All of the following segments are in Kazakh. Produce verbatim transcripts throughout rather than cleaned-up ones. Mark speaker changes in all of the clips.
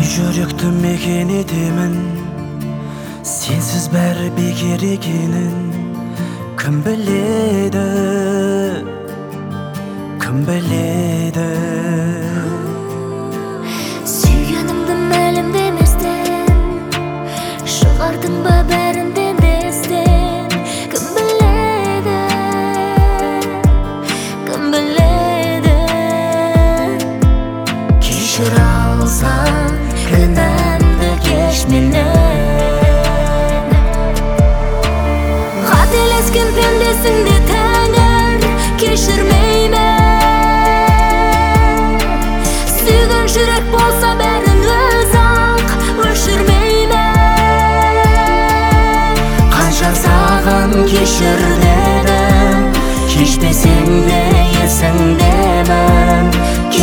Speaker 1: жүректі мекен етемін, сенсіз бәрі бекер екенін. Кім біледі, кім біледі.
Speaker 2: Сүйгеніңді мәлімдеместен шығардың ба бәрінден естен. Кім біледі, кім біледі. Кешір алсаң кінәмді кеш менен. Қателескен пендесіңді Тәңір кешірмеймін. Сүйген жүрек болса бәрін өз-ақ өшірмеймін. Қанша саған кешір дедім, кешпесең де есіңдемін.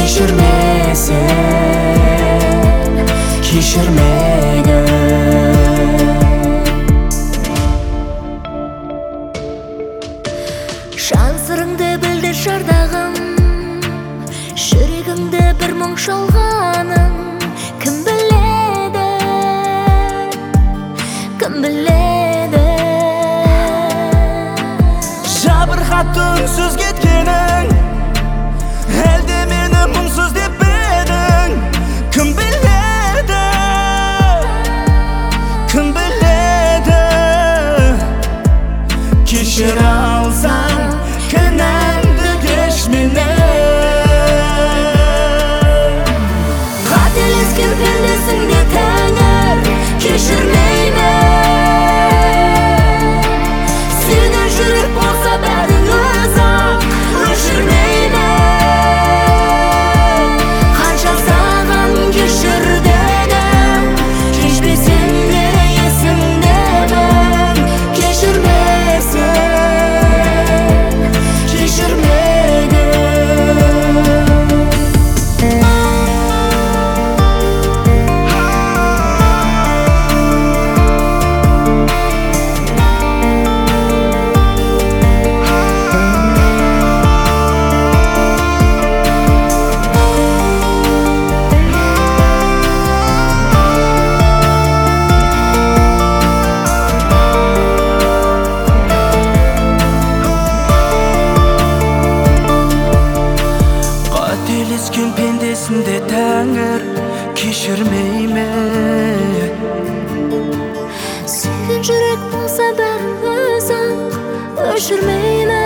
Speaker 2: Кешірмесең кешірмегін. Жан сырыңды білдір шардағым, жүрегіңді бір мұң шалғаның. Кім біледі, кім біледі.
Speaker 1: Жабырқатты үнсіз кеткенің, әлде мені мұңсыз деп едің. Кім біледі, кім біледі. Кешір алсаң кінәмді кеш менен.
Speaker 2: Қателескен пендесіңді Тәңір кешірмеймін. Сүйген жүрек болса бәрін өз-ақ өшірмеймін. Қанша саған кешір дедім, кешпесең де есіңдемін. Кешірмесең кешірмегін.
Speaker 1: Қателескен пендесінде Тәңір кешірмеймін.
Speaker 2: Сүйген жүрек болса бәрін өз-ақ өшірмеймін.